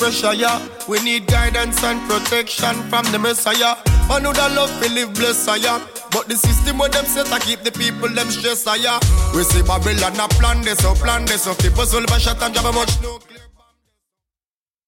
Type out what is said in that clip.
pressure, yeah. We need guidance and protection from the Messiah. Man who da love to live blessed, yeah. But the system where them set to keep the people them stressed, yeah. We see Babylon a plan this, so keep us all by shot and drop a much no.